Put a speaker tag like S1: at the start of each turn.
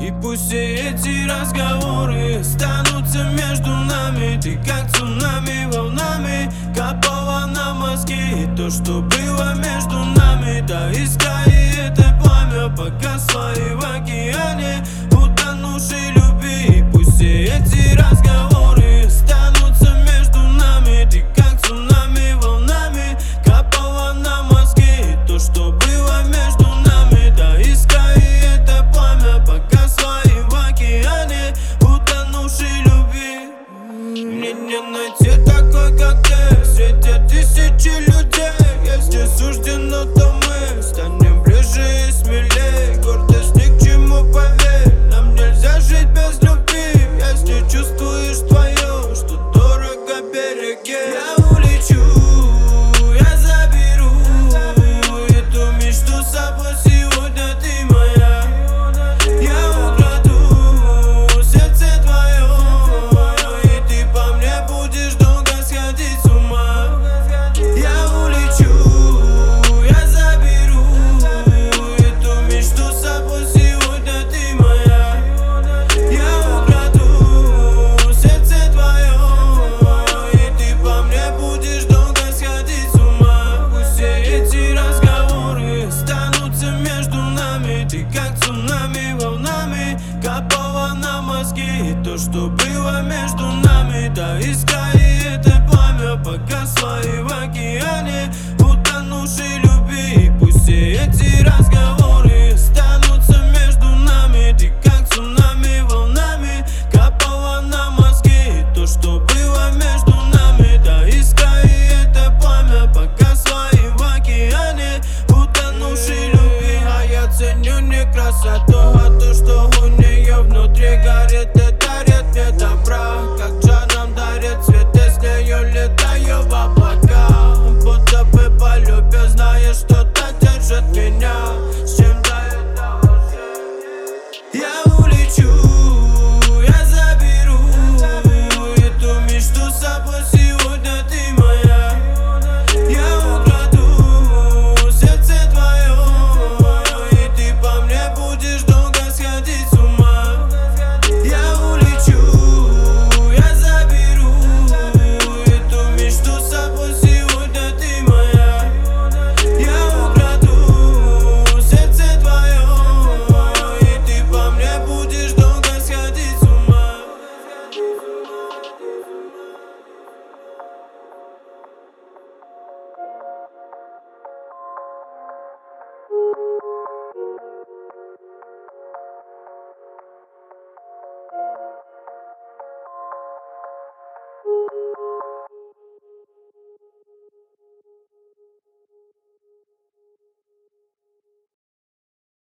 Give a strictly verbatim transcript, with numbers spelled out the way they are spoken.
S1: И пусть все эти разговоры останутся между нами. Ты как цунами волнами капала на мозги. И то, что было между нами, та искра и это пламя погасло и в океане утонувшей любви. И пусть все эти разговоры останутся между нами. Ты как цунами волнами капала на мозги. И то, что было между нами, та искра и это пламя погасло и в океане утонувшей любви. Мне не найти такой, как ты, среди тысячи людей. Если суждено, то мы станем ближе и смелее. Гордость ни к чему, поверь, нам нельзя жить без любви. Если чувствуешь твое, что дорого, береги. Я улечу, я заберу эту мечту с собой. Сегодня ты моя. Я украду сердце твое, и ты по мне будешь долго сходить с ума. Я улечу, я заберу эту мечту с собой. Сегодня ты моя. Я украду сердце твое, и ты по мне будешь долго сходить с ума. Пусть все эти разговоры останутся между нами. Ты как цунами волнами капала на мозги. И то, что было между нами, та искра и это пламя погасло и в океане утонувшей любви. И пусть все эти разговоры